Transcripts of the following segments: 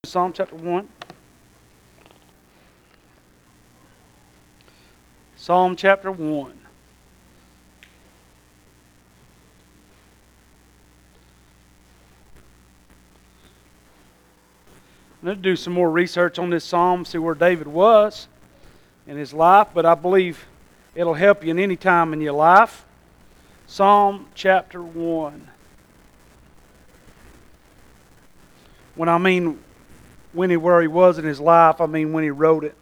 Psalm chapter 1. Psalm chapter 1. I'm going to do some more research on this psalm, see where David was in his life, but I believe it'll help you in any time in your life. Psalm chapter 1. When I mean where he was in his life, I mean when he wrote it.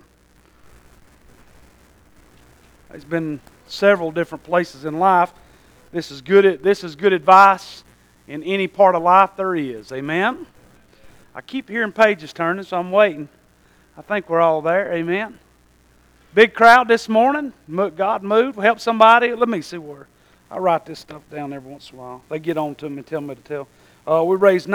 He's been several different places in life. This is good advice in any part of life there is. Amen? I keep hearing pages turning, so I'm waiting. I think we're all there. Amen? Big crowd this morning. God moved. Help somebody. Let me see where. I write this stuff down every once in a while. They get on to me and tell me to tell. We raised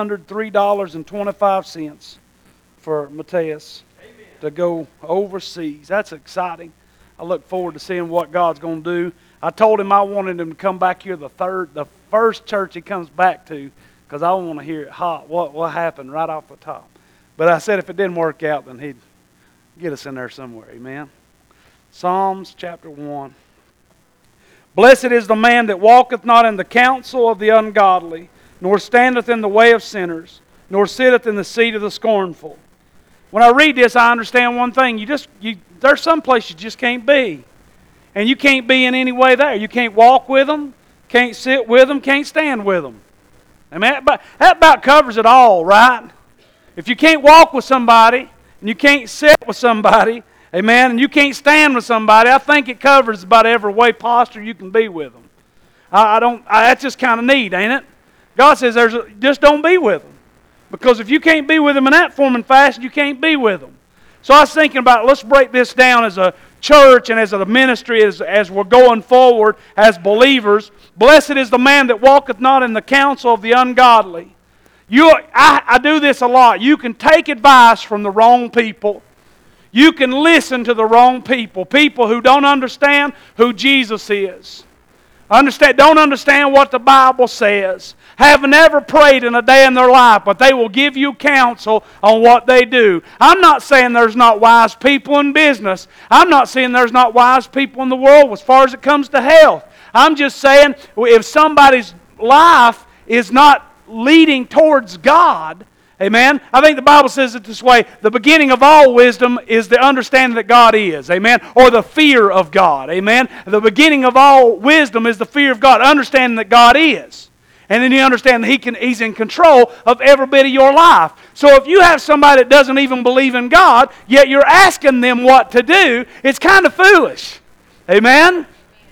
$903.25 for Mateus to go overseas. That's exciting. I look forward to seeing what God's going to do. I told him I wanted him to come back here the first church he comes back to, because I want to hear it hot, what happened right off the top. But I said if it didn't work out, then he'd get us in there somewhere. Amen. Psalms chapter 1. Blessed is the man that walketh not in the counsel of the ungodly, nor standeth in the way of sinners, nor sitteth in the seat of the scornful. When I read this, I understand one thing. There's some place you just can't be. And you can't be in any way there. You can't walk with them, can't sit with them, can't stand with them. I mean, that about covers it all, right? If you can't walk with somebody, and you can't sit with somebody, amen, and you can't stand with somebody, I think it covers about every way posture you can be with them. That's just kind of neat, ain't it? God says just don't be with them. Because if you can't be with them in that form and fashion, you can't be with them. So I was thinking about, let's break this down as a church and as a ministry, as we're going forward as believers. Blessed is the man that walketh not in the counsel of the ungodly. I do this a lot. You can take advice from the wrong people. You can listen to the wrong people. People who don't understand who Jesus is. Don't understand what the Bible says. Have never prayed in a day in their life, but they will give you counsel on what they do. I'm not saying there's not wise people in business. I'm not saying there's not wise people in the world as far as it comes to health. I'm just saying if somebody's life is not leading towards God, amen. I think the Bible says it this way: the beginning of all wisdom is the understanding that God is, amen, or the fear of God, amen. The beginning of all wisdom is the fear of God, understanding that God is. And then you understand that He's in control of every bit of your life. So if you have somebody that doesn't even believe in God, yet you're asking them what to do, it's kind of foolish. Amen?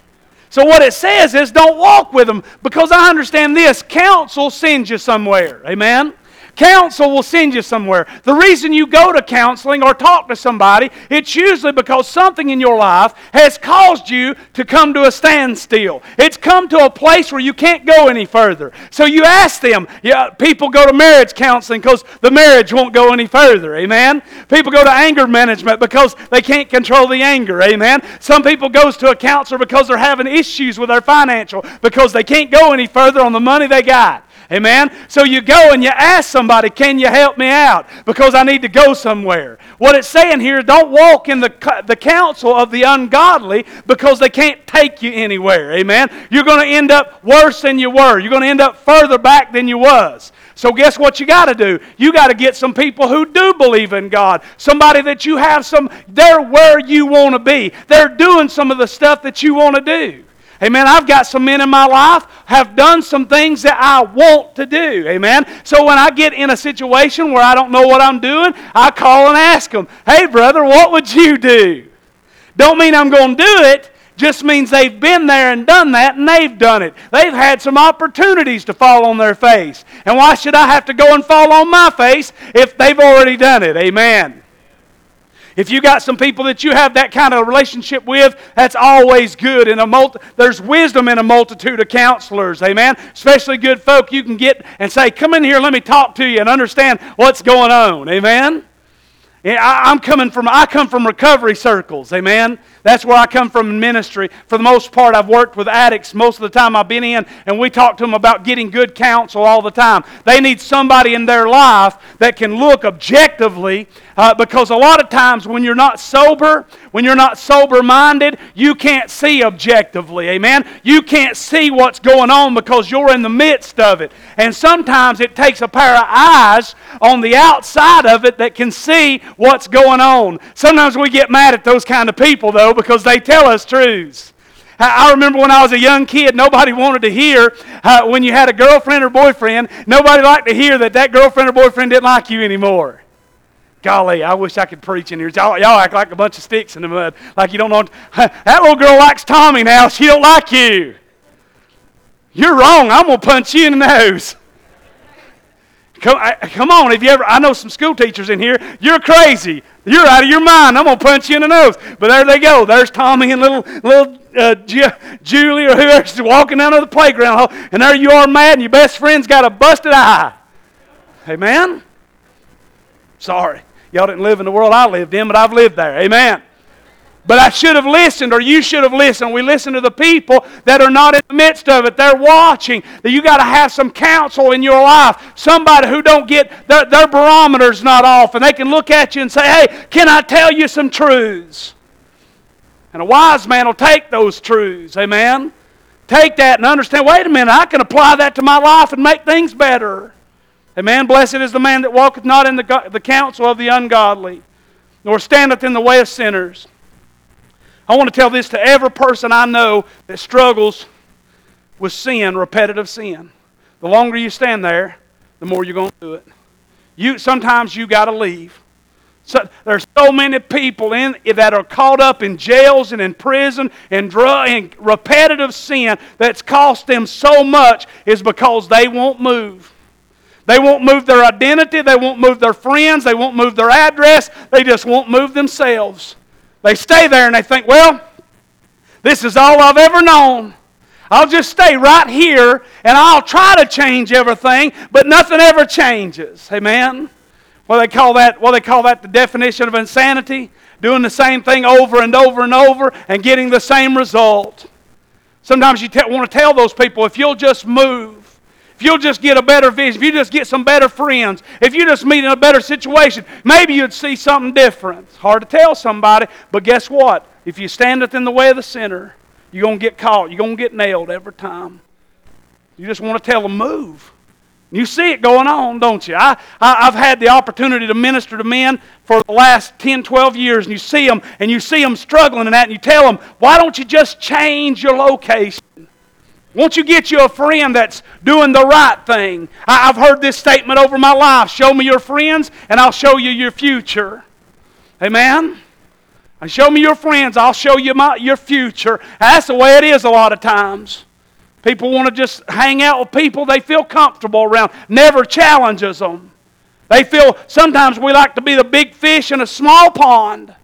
So what it says is don't walk with them, because I understand this: counsel sends you somewhere. Amen? Counsel will send you somewhere. The reason you go to counseling or talk to somebody, it's usually because something in your life has caused you to come to a standstill. It's come to a place where you can't go any further. So you ask them. People go to marriage counseling because the marriage won't go any further. Amen? People go to anger management because they can't control the anger. Amen? Some people go to a counselor because they're having issues with their financial, because they can't go any further on the money they got. Amen? So you go and you ask somebody, can you help me out? Because I need to go somewhere. What it's saying here, don't walk in the counsel of the ungodly, because they can't take you anywhere. Amen? You're going to end up worse than you were. You're going to end up further back than you was. So guess what you got to do? You got to get some people who do believe in God. Somebody that you have they're where you want to be. They're doing some of the stuff that you want to do. Amen. I've got some men in my life have done some things that I want to do. Amen. So when I get in a situation where I don't know what I'm doing, I call and ask them, hey brother, what would you do? Don't mean I'm going to do it. Just means they've been there and done that, and they've done it. They've had some opportunities to fall on their face. And why should I have to go and fall on my face if they've already done it? Amen. If you got some people that you have that kind of relationship with, that's always good. There's wisdom in a multitude of counselors, amen? Especially good folk you can get and say, come in here, let me talk to you and understand what's going on, amen? I come from recovery circles, amen? That's where I come from in ministry. For the most part, I've worked with addicts most of the time I've been in, and we talk to them about getting good counsel all the time. They need somebody in their life that can look objectively, because a lot of times when you're not sober-minded, you can't see objectively, amen? You can't see what's going on because you're in the midst of it. And sometimes it takes a pair of eyes on the outside of it that can see what's going on. Sometimes we get mad at those kind of people, though, because they tell us truths. I remember when I was a young kid, nobody wanted to hear when you had a girlfriend or boyfriend, nobody liked to hear that girlfriend or boyfriend didn't like you anymore. Golly, I wish I could preach in here. Y'all act like a bunch of sticks in the mud. Like you don't know. That little girl likes Tommy now. She don't like you. You're wrong. I'm going to punch you in the nose. Come on. Have you ever? I know some school teachers in here. You're crazy. You're out of your mind. I'm going to punch you in the nose. But there they go. There's Tommy and little Julie or whoever's walking down to the playground. And there you are mad and your best friend's got a busted eye. Amen? Sorry. Y'all didn't live in the world I lived in, but I've lived there. Amen. But I should have listened, or you should have listened. We listen to the people that are not in the midst of it. They're watching. That you got to have some counsel in your life. Somebody who don't get, their barometer's not off, and they can look at you and say, hey, can I tell you some truths? And a wise man will take those truths. Amen. Take that and understand, wait a minute, I can apply that to my life and make things better. Amen. Blessed is the man that walketh not in the counsel of the ungodly, nor standeth in the way of sinners. I want to tell this to every person I know that struggles with sin, repetitive sin. The longer you stand there, the more you're going to do it. Sometimes you got to leave. So, there's so many people that are caught up in jails and in prison and repetitive sin that's cost them so much is because they won't move. They won't move their identity. They won't move their friends. They won't move their address. They just won't move themselves. They stay there and they think, well, this is all I've ever known. I'll just stay right here and I'll try to change everything, but nothing ever changes. Amen? Well, they call that the definition of insanity, doing the same thing over and over and over and getting the same result. Sometimes you want to tell those people, if you'll just move, if you'll just get a better vision, if you just get some better friends, if you just meet in a better situation, maybe you'd see something different. It's hard to tell somebody, but guess what? If you standeth in the way of the sinner, you're going to get caught. You're going to get nailed every time. You just want to tell them, move. You see it going on, don't you? I've had the opportunity to minister to men for the last 10, 12 years, and you see them struggling in that, and you tell them, why don't you just change your location? Won't you get you a friend that's doing the right thing? I've heard this statement over my life. Show me your friends, and I'll show you your future. Amen? And show me your friends, I'll show you your future. That's the way it is a lot of times. People want to just hang out with people they feel comfortable around. Never challenges them. Sometimes we like to be the big fish in a small pond.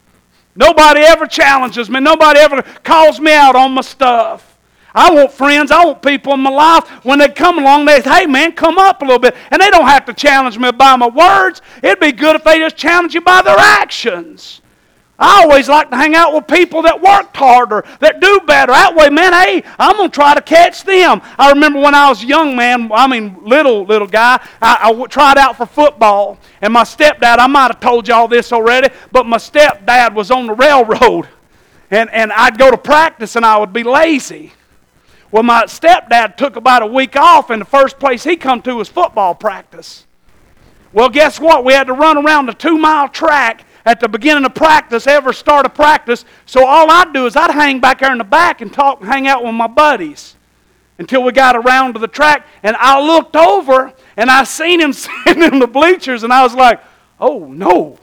Nobody ever challenges me. Nobody ever calls me out on my stuff. I want friends. I want people in my life. When they come along, they say, hey, man, come up a little bit. And they don't have to challenge me by my words. It'd be good if they just challenge you by their actions. I always like to hang out with people that worked harder, that do better. That way, man, hey, I'm going to try to catch them. I remember when I was a young man, little guy, I tried out for football. And my stepdad, I might have told y'all this already, but my stepdad was on the railroad. And I'd go to practice and I would be lazy. Well, my stepdad took about a week off, and the first place he come to was football practice. Well, guess what? We had to run around the 2-mile track at the beginning of practice, start of practice. So all I'd do is I'd hang back there in the back and talk and hang out with my buddies until we got around to the track. And I looked over, and I seen him sitting in the bleachers, and I was like, oh, no,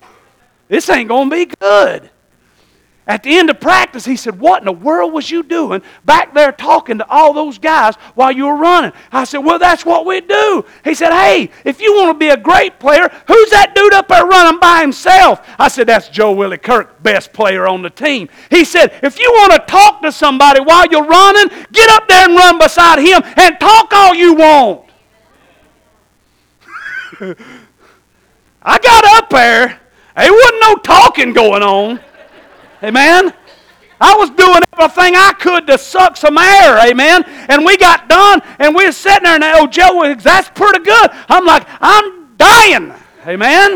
this ain't going to be good. At the end of practice, he said, what in the world was you doing back there talking to all those guys while you were running? I said, well, that's what we do. He said, hey, if you want to be a great player, who's that dude up there running by himself? I said, that's Joe Willie Kirk, best player on the team. He said, if you want to talk to somebody while you're running, get up there and run beside him and talk all you want. I got up there. There wasn't no talking going on. Amen? I was doing everything I could to suck some air, amen? And we got done, and we were sitting there, and old Joe was, that's pretty good. I'm like, I'm dying, amen?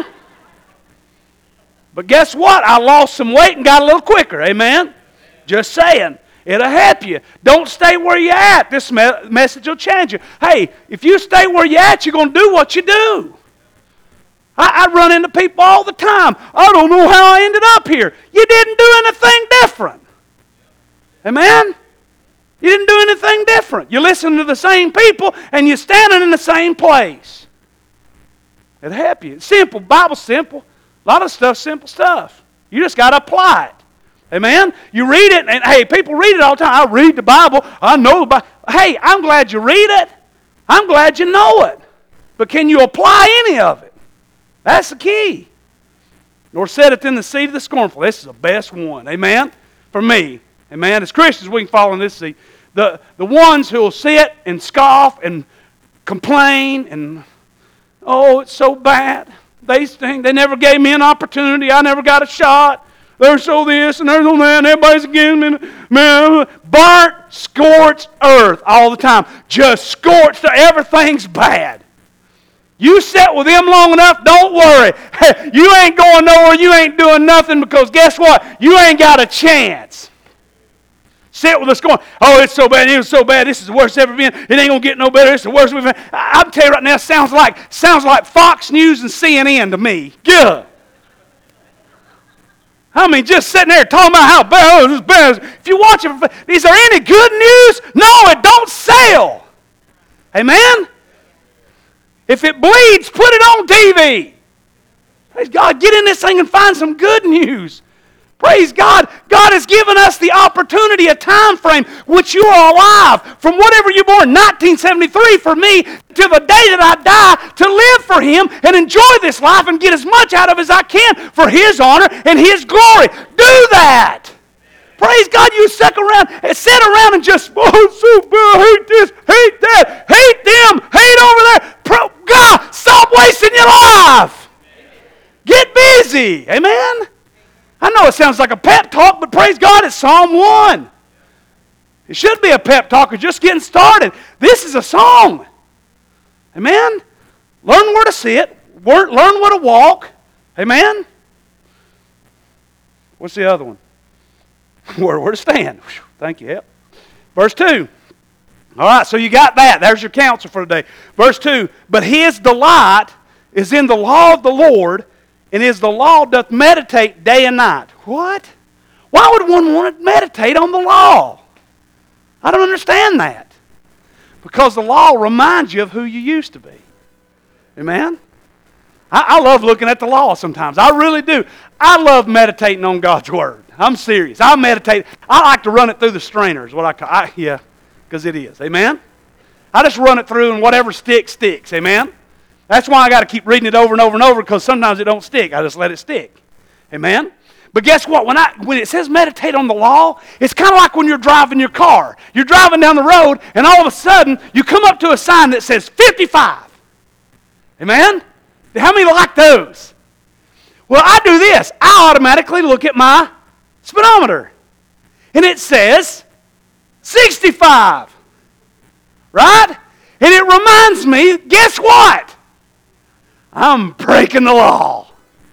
But guess what? I lost some weight and got a little quicker, amen? Just saying. It'll help you. Don't stay where you're at. This message will change you. Hey, if you stay where you're at, you're going to do what you do. I run into people all the time. I don't know how I ended up here. You didn't do anything different. Amen? You didn't do anything different. You listen to the same people and you're standing in the same place. It'll help you. It's simple. Bible's simple. A lot of stuff's simple stuff. You just got to apply it. Amen? You read it, and hey, people read it all the time. I read the Bible. I know the Bible. Hey, I'm glad you read it. I'm glad you know it. But can you apply any of it? That's the key. Nor setteth in the seed of the scornful. This is the best one. Amen? For me. Amen? As Christians, we can follow in this seed. The ones who will sit and scoff and complain and, oh, it's so bad. They think they never gave me an opportunity. I never got a shot. They're so this and they're so that and everybody's against me. Man, burnt, scorched earth all the time. Just scorched. Everything's bad. You sit with them long enough, don't worry. You ain't going nowhere. You ain't doing nothing because guess what? You ain't got a chance. Sit with us going, oh, it's so bad. It was so bad. This is the worst it's ever been. It ain't going to get no better. It's the worst we've been. I'm telling you right now, it sounds like Fox News and CNN to me. Good. I mean, just sitting there talking about how bad it's bad. If you watch it, is there any good news? No, it don't sell. Amen? If it bleeds, put it on TV. Praise God, get in this thing and find some good news. Praise God. God has given us the opportunity, a time frame, which you are alive. From whatever you're born, 1973 for me, to the day that I die, to live for Him and enjoy this life and get as much out of it as I can for His honor and His glory. Do that. Praise God, you sit around and just, oh, it's so bad, hate this, hate that, hate them, hate over there. God, stop wasting your life. Get busy. Amen? I know it sounds like a pep talk, but praise God, it's Psalm 1. It should be a pep talk. We're just getting started. This is a song. Amen? Learn where to sit. Learn where to walk. Amen? What's the other one? Where to stand. Thank you. Yep. Verse 2. All right, so you got that. There's your counsel for today. Verse 2. But his delight is in the law of the Lord, and is the law doth meditate day and night. What? Why would one want to meditate on the law? I don't understand that. Because the law reminds you of who you used to be. Amen? I love looking at the law sometimes. I really do. I love meditating on God's Word. I'm serious. I meditate. I like to run it through the strainer is what I call it. Yeah, because it is. Amen? I just run it through and whatever sticks. Amen? That's why I got to keep reading it over and over and over because sometimes it don't stick. I just let it stick. Amen? But guess what? When it says meditate on the law, it's kind of like when you're driving your car. You're driving down the road and all of a sudden you come up to a sign that says 55. Amen? How many like those? Well, I do this. I automatically look at my speedometer. And it says 65. Right? And it reminds me, guess what? I'm breaking the law.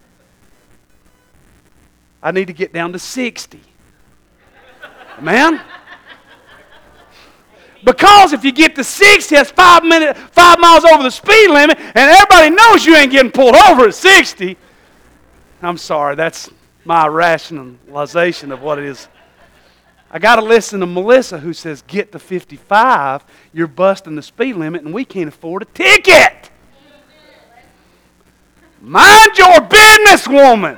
I need to get down to 60. Amen? Because if you get to 60, that's 5 miles over the speed limit, and everybody knows you ain't getting pulled over at 60. I'm sorry, that's my rationalization of what it is. I got to listen to Melissa who says, get to 55, you're busting the speed limit, and we can't afford a ticket. Mind your business, woman.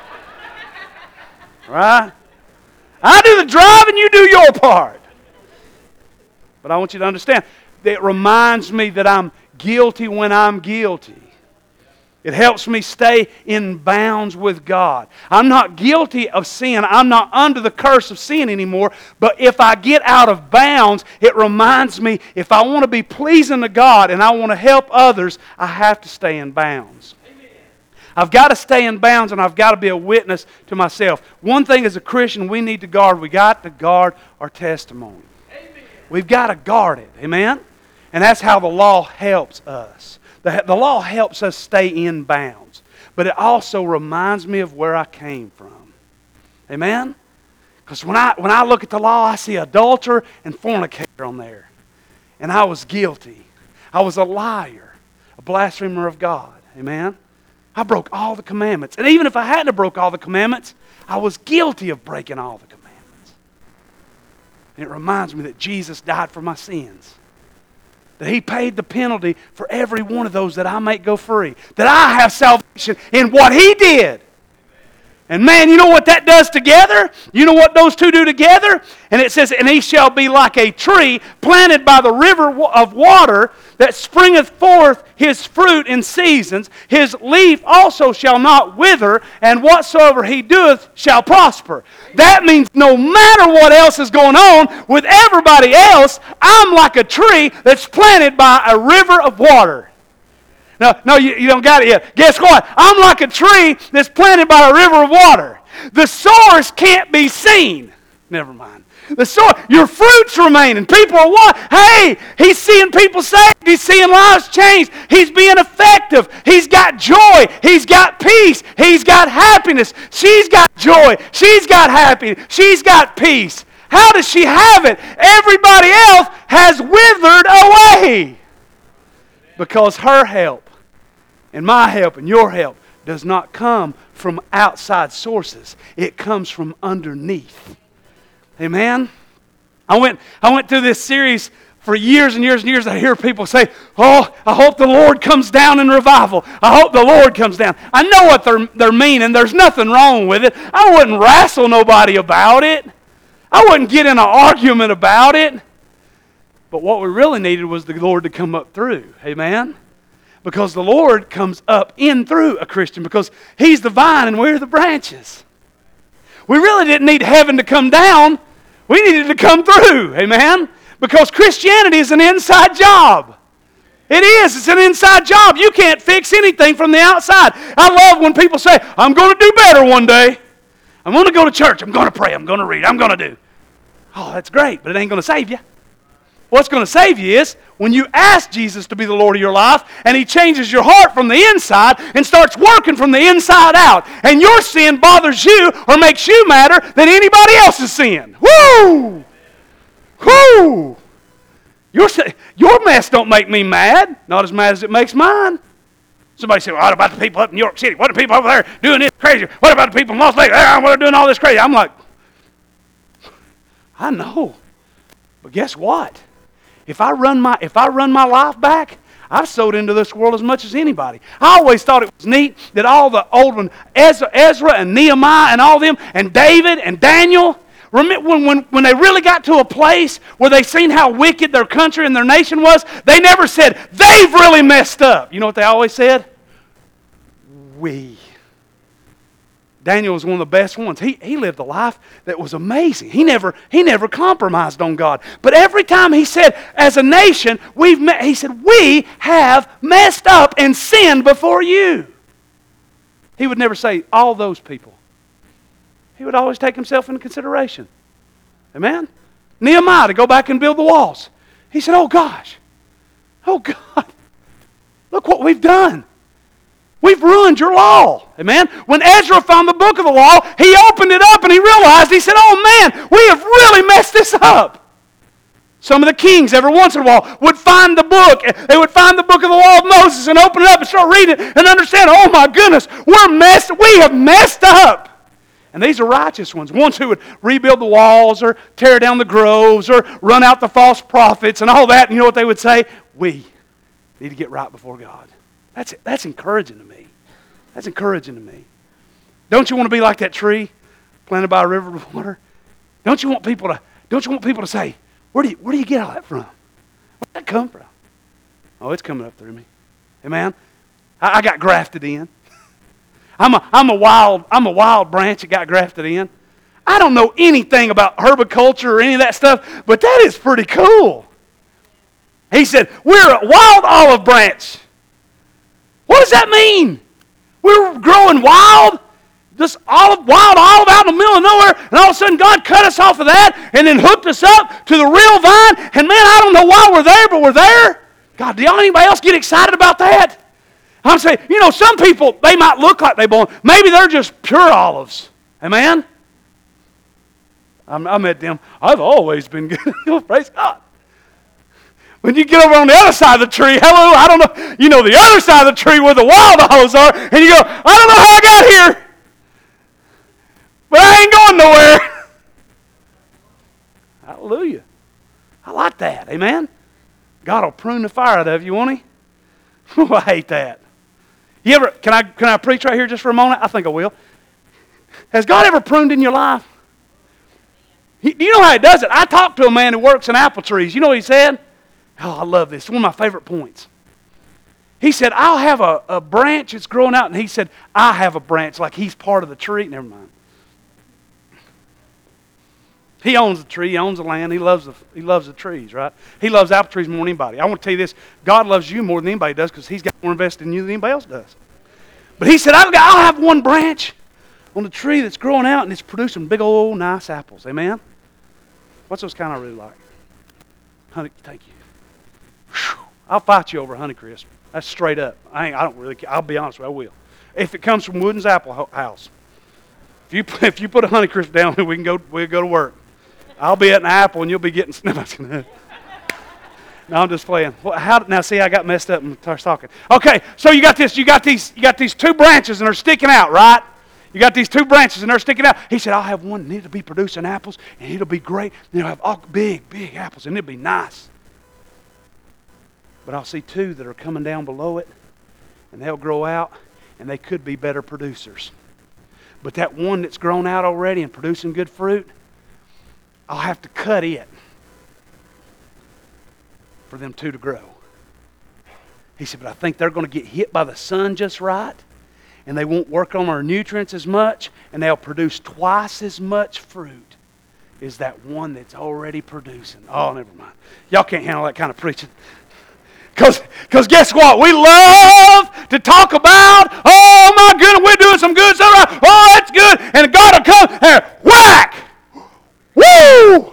Right? I do the driving, you do your part. But I want you to understand, it reminds me that I'm guilty when I'm guilty. It helps me stay in bounds with God. I'm not guilty of sin. I'm not under the curse of sin anymore. But if I get out of bounds, it reminds me if I want to be pleasing to God and I want to help others, I have to stay in bounds. I've got to stay in bounds, and I've got to be a witness to myself. One thing as a Christian we need to guard. We got to guard our testimony. Amen. We've got to guard it. Amen? And that's how the law helps us. The law helps us stay in bounds. But it also reminds me of where I came from. Amen? Because when I look at the law, I see adulterer and fornicator on there. And I was guilty. I was a liar, a blasphemer of God. Amen? I broke all the commandments. And even if I hadn't broke all the commandments, I was guilty of breaking all the commandments. And it reminds me that Jesus died for my sins. That He paid the penalty for every one of those that I might go free. That I have salvation in what He did. And man, you know what that does together? You know what those two do together? And it says, and he shall be like a tree planted by the river of water that springeth forth his fruit in seasons. His leaf also shall not wither, and whatsoever he doeth shall prosper. That means no matter what else is going on with everybody else, I'm like a tree that's planted by a river of water. No, you don't got it yet. Guess what? I'm like a tree that's planted by a river of water. The source can't be seen. Never mind. The source, your fruits remain, and people are what? Hey, he's seeing people saved. He's seeing lives changed. He's being effective. He's got joy. He's got peace. He's got happiness. She's got joy. She's got happiness. She's got peace. How does she have it? Everybody else has withered away. Because her help and my help and your help does not come from outside sources. It comes from underneath. Amen? I went through this series for years and years and years. I hear people say, oh, I hope the Lord comes down in revival. I hope the Lord comes down. I know what they're meaning. There's nothing wrong with it. I wouldn't wrestle nobody about it. I wouldn't get in an argument about it. But what we really needed was the Lord to come up through. Amen? Because the Lord comes up in through a Christian because He's the vine and we're the branches. We really didn't need heaven to come down. We needed to come through. Amen? Because Christianity is an inside job. It is. It's an inside job. You can't fix anything from the outside. I love when people say, I'm going to do better one day. I'm going to go to church. I'm going to pray. I'm going to read. I'm going to do. Oh, that's great, but it ain't going to save you. What's going to save you is when you ask Jesus to be the Lord of your life and He changes your heart from the inside and starts working from the inside out. And your sin bothers you or makes you madder than anybody else's sin. Woo! Woo! Your mess don't make me mad. Not as mad as it makes mine. Somebody said, well, what about the people up in New York City? What are the people over there doing this crazy? What about the people in Las Vegas? What are doing all this crazy? I'm like, I know. But guess what? If I run my life back, I've sowed into this world as much as anybody. I always thought it was neat that all the old ones, Ezra and Nehemiah and all them, and David and Daniel, when they really got to a place where they seen how wicked their country and their nation was, they never said, they've really messed up. You know what they always said? We. Daniel was one of the best ones. He lived a life that was amazing. He never compromised on God. But every time he said, as a nation, he said, we have messed up and sinned before you. He would never say, all those people. He would always take himself into consideration. Amen? Nehemiah, to go back and build the walls. He said, oh gosh. Oh God. Look what we've done. We've ruined your law. Amen? When Ezra found the book of the law, he opened it up and he realized, he said, oh man, we have really messed this up. Some of the kings, every once in a while, would find the book. They would find the book of the law of Moses and open it up and start reading it and understand, oh my goodness, we have messed up. And these are righteous ones who would rebuild the walls or tear down the groves or run out the false prophets and all that. And you know what they would say? We need to get right before God. That's encouraging to me. That's encouraging to me. Don't you want to be like that tree planted by a river of water? Don't you want people to say, where do you get all that from? Where did that come from? Oh, it's coming up through me. Amen. I got grafted in. I'm a wild branch that got grafted in. I don't know anything about herbiculture or any of that stuff, but that is pretty cool. He said, we're a wild olive branch. What does that mean? We were growing wild, just wild olive out in the middle of nowhere, and all of a sudden God cut us off of that and then hooked us up to the real vine. And man, I don't know why we're there, but we're there. God, do anybody else get excited about that? I'm saying, some people, they might look like they belong. Maybe they're just pure olives. Amen? I met them. I've always been good. Praise God. When you get over on the other side of the tree, hello, I don't know, the other side of the tree where the wild olives are, and you go, I don't know how I got here, but I ain't going nowhere. Hallelujah. I like that. Amen? God will prune the fire out of you, won't He? I hate that. You ever? Can I preach right here just for a moment? I think I will. Has God ever pruned in your life? Do you know how He does it? I talked to a man who works in apple trees. You know what he said? Oh, I love this. It's one of my favorite points. He said, I'll have a branch that's growing out, and he said, I have a branch, like he's part of the tree. Never mind. He owns the tree, he owns the land, he loves the trees, right? He loves apple trees more than anybody. I want to tell you this, God loves you more than anybody does because He's got more invested in you than anybody else does. But he said, I'll have one branch on the tree that's growing out and it's producing big old nice apples. Amen? What's those kind I really like? Honey, thank you. Whew. I'll fight you over Honeycrisp. That's straight up. I don't really care. I'll be honest with you, I will. If it comes from Wooden's Apple House. If you put a Honeycrisp down, we'll go to work. I'll be at an apple and you'll be getting snippets. No, I'm just playing. Well, now see, I got messed up and started talking. Okay, so you got these two branches and they're sticking out, right? You got these two branches and they're sticking out. He said, I'll have one and it'll be producing apples and it'll be great. And it'll have all big, big apples and it'll be nice. But I'll see two that are coming down below it and they'll grow out and they could be better producers. But that one that's grown out already and producing good fruit, I'll have to cut it for them two to grow. He said, but I think they're going to get hit by the sun just right, and they won't work on our nutrients as much, and they'll produce twice as much fruit as that one that's already producing. Oh, never mind. Y'all can't handle that kind of preaching. Because guess what? We love to talk about, oh my goodness, we're doing some good stuff. Right? Oh, that's good. And God will come and whack. Woo!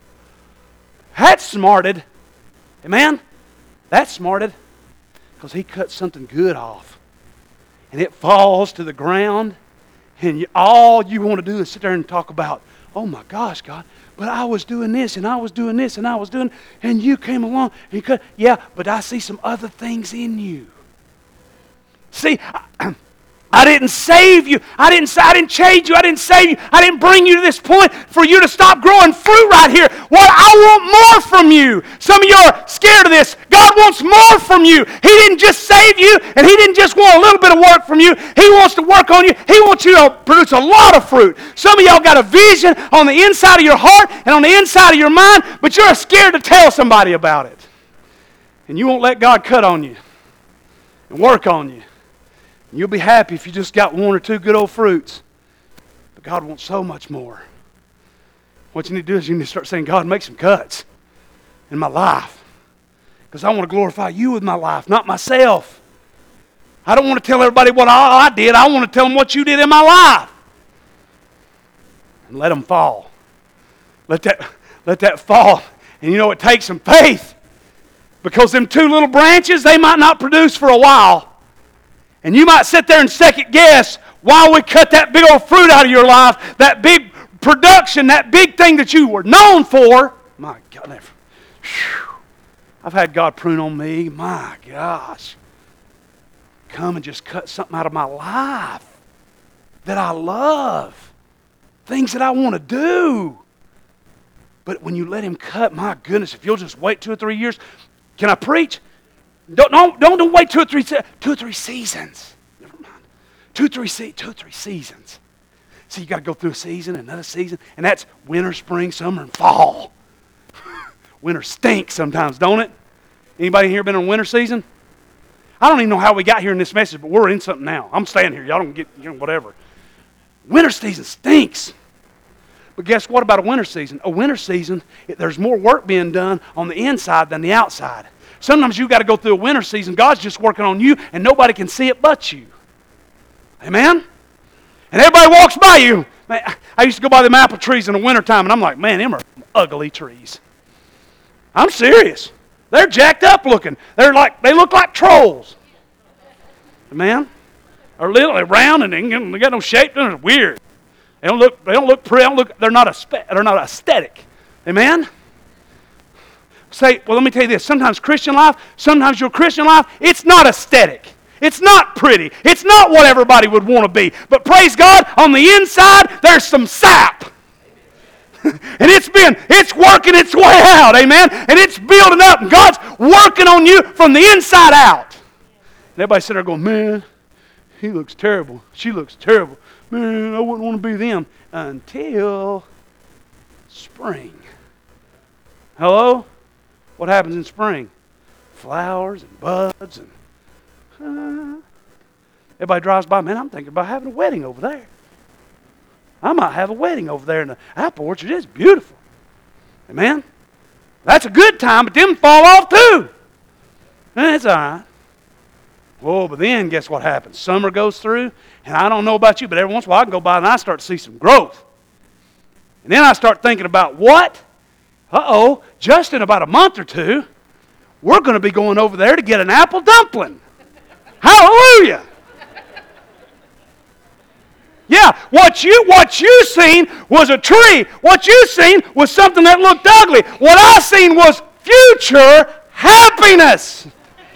That's smarted. Amen? That's smarted. Because He cut something good off. And it falls to the ground. And all you want to do is sit there and talk about, oh my gosh, God, but I was doing this and I was doing this and I was doing, and you came along and you cut. Yeah, but I see some other things in you. See, I didn't save you. I didn't change you. I didn't save you. I didn't bring you to this point for you to stop growing fruit right here. Well, I want more from you. Some of you are scared of this. God wants more from you. He didn't just save you, and He didn't just want a little bit of work from you. He wants to work on you. He wants you to produce a lot of fruit. Some of y'all got a vision on the inside of your heart and on the inside of your mind, but you're scared to tell somebody about it. And you won't let God cut on you and work on you. You'll be happy if you just got one or two good old fruits. But God wants so much more. What you need to do is you need to start saying, God, make some cuts in my life. Because I want to glorify you with my life, not myself. I don't want to tell everybody what I did. I want to tell them what you did in my life. And let them fall. Let that fall. And you know, it takes some faith. Because them two little branches, they might not produce for a while. And you might sit there and second guess while we cut that big old fruit out of your life, that big production, that big thing that you were known for. My God, I've had God prune on me. My gosh. Come and just cut something out of my life that I love. Things that I want to do. But when you let Him cut, my goodness, if you'll just wait 2 or 3 years, can I preach? Don't wait 2 or 3 seasons. Never mind. 2 or 3 seasons. So you got to go through a season, another season, and that's winter, spring, summer, and fall. Winter stinks sometimes, don't it? Anybody here been in a winter season? I don't even know how we got here in this message, but we're in something now. I'm staying here. Y'all don't get, whatever. Winter season stinks. But guess what about a winter season? A winter season, there's more work being done on the inside than the outside. Sometimes you got to go through a winter season. God's just working on you, and nobody can see it but you. Amen? And everybody walks by you. Man, I used to go by them apple trees in the wintertime, and I'm like, man, them are ugly trees. I'm serious. They're jacked up looking. They look like trolls. Amen? They're little, they're round, and they got no shape. They're weird. They don't look pretty. They're not aesthetic. Amen? Say, well, let me tell you this. Sometimes your Christian life, it's not aesthetic. It's not pretty. It's not what everybody would want to be. But praise God, on the inside, there's some sap. And it's working its way out, amen? And it's building up, and God's working on you from the inside out. And everybody sitting there going, man, he looks terrible. She looks terrible. Man, I wouldn't want to be them. Until spring. Hello? What happens in spring? Flowers and buds and everybody drives by, man, I'm thinking about having a wedding over there. I might have a wedding over there in the apple orchard. It's beautiful. Amen? That's a good time, but them fall off too. That's all right. Well, but then guess what happens? Summer goes through, and I don't know about you, but every once in a while I can go by and I start to see some growth. And then I start thinking about what? Just in about a month or two, we're going to be going over there to get an apple dumpling. Hallelujah! Yeah, what you seen was a tree. What you seen was something that looked ugly. What I seen was future happiness.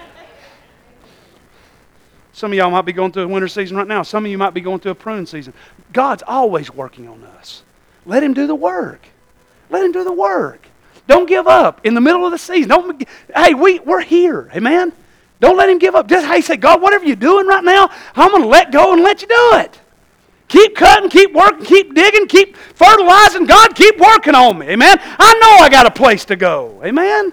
Some of y'all might be going through a winter season right now. Some of you might be going through a pruning season. God's always working on us. Let Him do the work. Let Him do the work. Don't give up in the middle of the season. We're here. Amen? Don't let Him give up. Just say, God, whatever you're doing right now, I'm going to let go and let you do it. Keep cutting, keep working, keep digging, keep fertilizing. God, keep working on me. Amen? I know I got a place to go. Amen?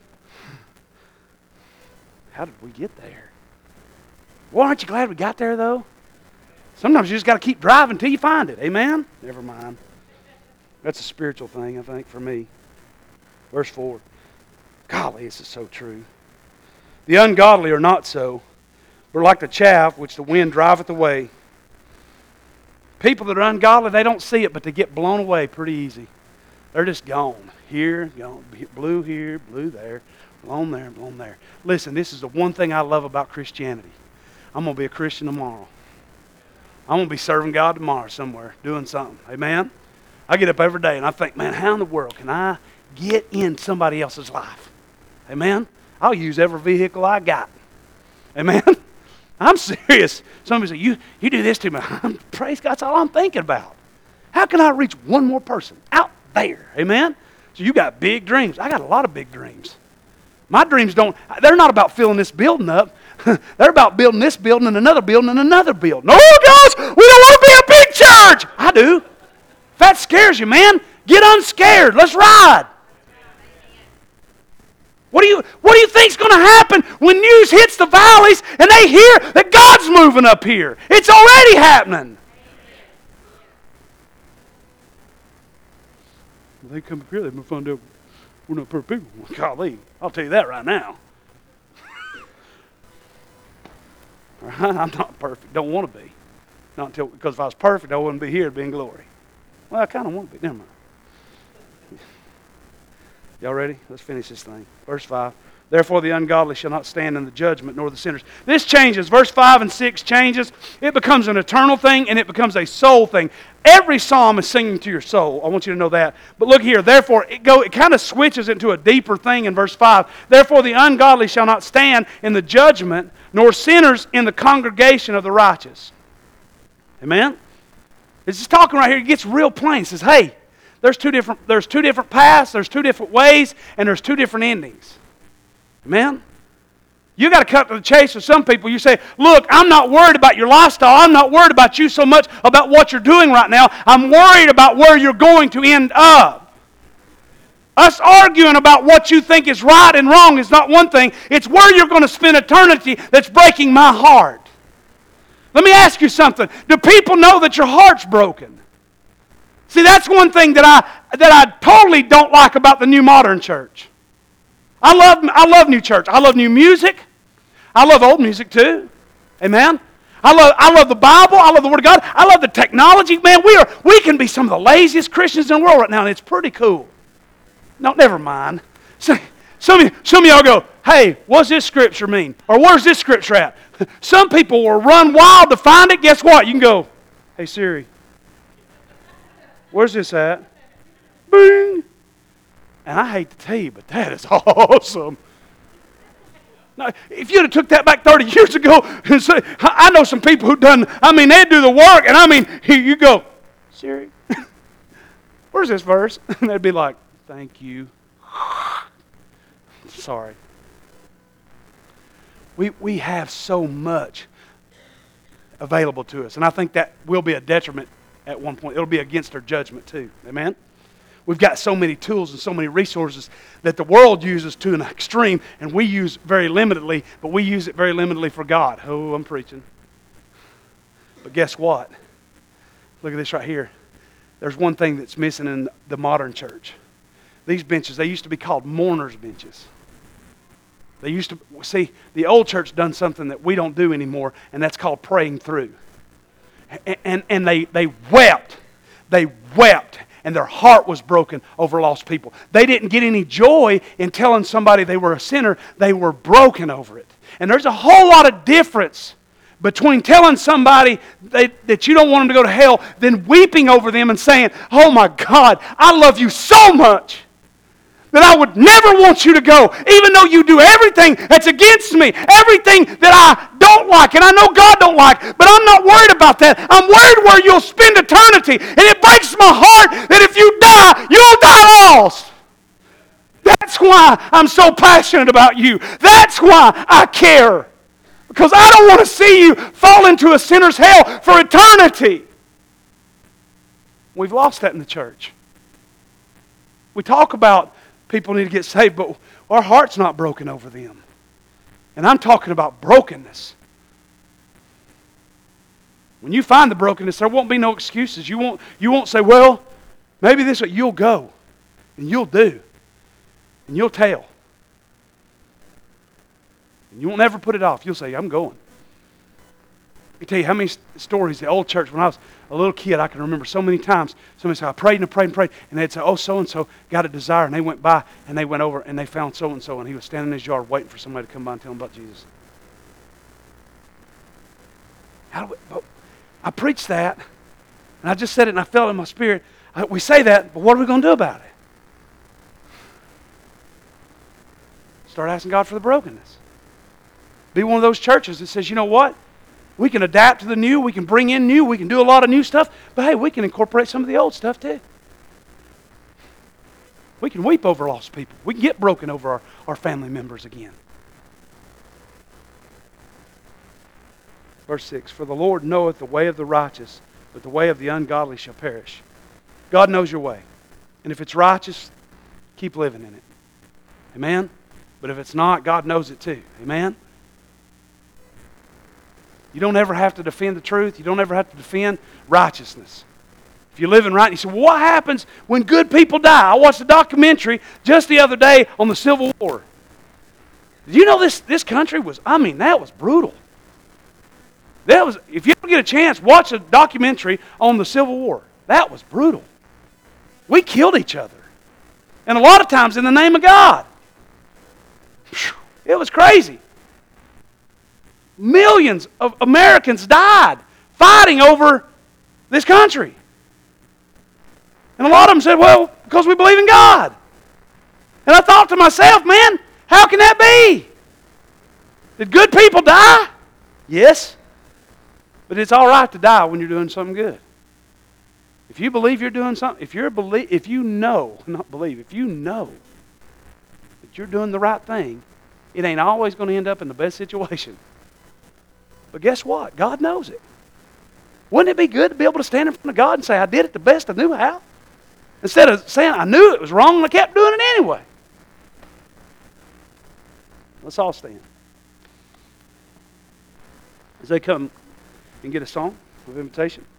How did we get there? Well, aren't you glad we got there, though? Sometimes you just got to keep driving until you find it. Amen? Never mind. That's a spiritual thing, I think, for me. Verse 4. Golly, this is so true. The ungodly are not so, but like the chaff which the wind driveth away. People that are ungodly, they don't see it, but they get blown away pretty easy. They're just gone. Here, gone. Blew here, blew there, blown there, blown there. Listen, this is the one thing I love about Christianity. I'm going to be a Christian tomorrow. I'm going to be serving God tomorrow somewhere, doing something. Amen? I get up every day and I think, man, how in the world can I get in somebody else's life? Amen? I'll use every vehicle I got. Amen? I'm serious. Somebody say, you do this to me. Praise God, that's all I'm thinking about. How can I reach one more person out there? Amen? So you got big dreams. I got a lot of big dreams. My dreams they're not about filling this building up. They're about building this building and another building and another building. No, guys, we don't want to be a big church. I do. If that scares you, man, get unscared. Let's ride. What do you think's going to happen when news hits the valleys and they hear that God's moving up here? It's already happening. When they come up here, they're going to find out we're not perfect people. Golly, I'll tell you that right now. I'm not perfect. Don't want to be. Because if I was perfect, I wouldn't be here to be in glory. Well, I kind of want to be. Never mind. Y'all ready? Let's finish this thing. Verse 5. Therefore the ungodly shall not stand in the judgment, nor the sinners. This changes. Verse 5 and 6 changes. It becomes an eternal thing, and it becomes a soul thing. Every psalm is singing to your soul. I want you to know that. But look here. Therefore, it kind of switches into a deeper thing in verse 5. Therefore the ungodly shall not stand in the judgment, nor sinners in the congregation of the righteous. Amen? It's just talking right here. It gets real plain. It says, hey, there's two different paths, there's two different ways, and there's two different endings. Amen? You got to cut to the chase with some people. You say, look, I'm not worried about your lifestyle. I'm not worried about you so much about what you're doing right now. I'm worried about where you're going to end up. Us arguing about what you think is right and wrong is not one thing. It's where you're going to spend eternity that's breaking my heart. Let me ask you something. Do people know that your heart's broken? See, that's one thing that I totally don't like about the new modern church. I love new church. I love new music. I love old music too. Amen? I love the Bible. I love the Word of God. I love the technology. Man, we can be some of the laziest Christians in the world right now, and it's pretty cool. No, never mind. Some of y'all go, hey, what's this scripture mean? Or where's this scripture at? Some people will run wild to find it. Guess what? You can go, hey, Siri, where's this at? Bing! And I hate to tell you, but that is awesome. Now, if you'd have took that back 30 years ago, and say, I know some people who done, they'd do the work, and you go, Siri, where's this verse? And they'd be like, thank you. Sorry. We have so much available to us, and I think that will be a detriment at one point. It'll be against our judgment too. Amen? We've got so many tools and so many resources that the world uses to an extreme, and we use very limitedly, but we use it very limitedly for God. Oh, I'm preaching. But guess what? Look at this right here. There's one thing that's missing in the modern church. These benches, they used to be called mourners' benches. They used to, see, the old church done something that we don't do anymore, and that's called praying through. And they wept. They wept. And their heart was broken over lost people. They didn't get any joy in telling somebody they were a sinner. They were broken over it. And there's a whole lot of difference between telling somebody that you don't want them to go to hell than weeping over them and saying, oh my God, I love you so much that I would never want you to go, even though you do everything that's against me, everything that I don't like, and I know God don't like, but I'm not worried about that. I'm worried where you'll spend eternity, and it breaks my heart that if you die, you'll die lost. That's why I'm so passionate about you. That's why I care. Because I don't want to see you fall into a sinner's hell for eternity. We've lost that in the church. We talk about people need to get saved, but our heart's not broken over them. And I'm talking about brokenness. When you find the brokenness, there won't be no excuses. You won't say, well, maybe this way. You'll go, and you'll do, and you'll tell. And you won't ever put it off. You'll say, I'm going. I can tell you how many stories the old church, when I was a little kid, I can remember so many times. Somebody said, I prayed and prayed and prayed. And they'd say, oh, so-and-so got a desire. And they went by and they went over and they found so-and-so. And he was standing in his yard waiting for somebody to come by and tell him about Jesus. I preached that. And I just said it and I felt it in my spirit. We say that, but what are we going to do about it? Start asking God for the brokenness. Be one of those churches that says, you know what? We can adapt to the new. We can bring in new. We can do a lot of new stuff. But hey, we can incorporate some of the old stuff too. We can weep over lost people. We can get broken over our family members again. Verse 6, for the Lord knoweth the way of the righteous, but the way of the ungodly shall perish. God knows your way. And if it's righteous, keep living in it. Amen? But if it's not, God knows it too. Amen? You don't ever have to defend the truth. You don't ever have to defend righteousness. If you're living right, you say, well, what happens when good people die? I watched a documentary just the other day on the Civil War. Did you know this country was, that was brutal. If you ever get a chance, watch a documentary on the Civil War. That was brutal. We killed each other. And a lot of times in the name of God. It was crazy. Millions of Americans died fighting over this country. And a lot of them said, well, because we believe in God. And I thought to myself, man, how can that be? Did good people die? Yes. But it's all right to die when you're doing something good. If you believe you're doing something, if you know that you're doing the right thing, it ain't always going to end up in the best situation. But guess what? God knows it. Wouldn't it be good to be able to stand in front of God and say, I did it the best I knew how? Instead of saying, I knew it was wrong and I kept doing it anyway. Let's all stand. As they come and get a song of invitation.